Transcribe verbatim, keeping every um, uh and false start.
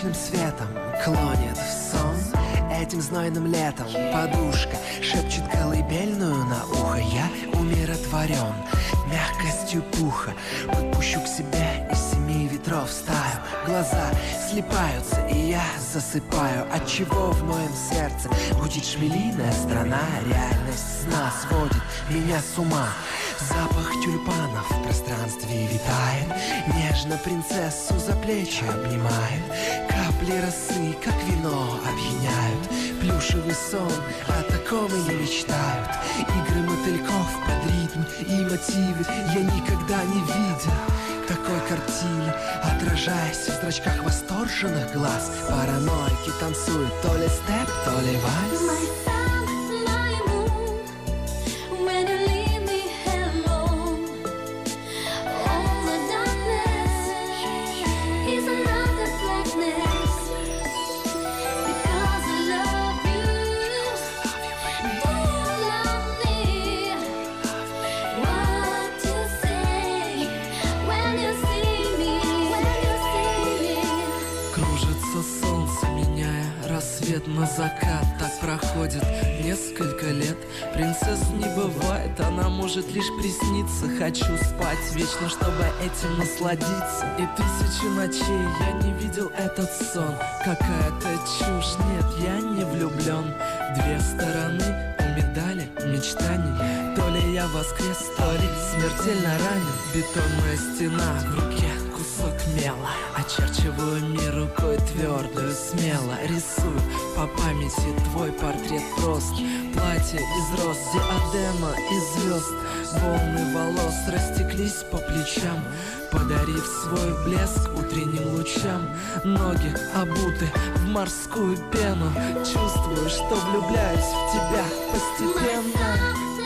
солнечным светом клонит в сон. Этим знойным летом подушка шепчет колыбельную на ухо. Я умиротворен мягкостью пуха. Подпущу к себе из семи ветров стаю. Глаза слипаются, и я засыпаю. Отчего в моем сердце гудит шмелиная страна. Реальность сна сводит меня с ума. Запах тюльпанов в пространстве витает. Нежно принцессу за плечи обнимает. Капли росы, как вино, опьяняют. Плюшевый сон, о таком и не мечтают. Игры мотыльков под ритм и мотивы я никогда не видел такой картины. Отражаясь в зрачках восторженных глаз, параноики танцуют то ли степ, то ли вальс. На закат так проходит несколько лет. Принцесс не бывает, она может лишь присниться. Хочу спать вечно, чтобы этим насладиться. И тысячу ночей я не видел этот сон. Какая-то чушь, нет, я не влюблен. Две стороны у медали мечтаний. То ли я воскрес, то ли смертельно ранен. Бетонная стена в руке, кусок мела. Очерчиваю мир рукой твердую, смело рисую по памяти твой портрет прост. Платье из роз, диадема из звезд. Волны волос растеклись по плечам, подарив свой блеск утренним лучам. Ноги обуты в морскую пену. Чувствую, что влюбляюсь в тебя постепенно.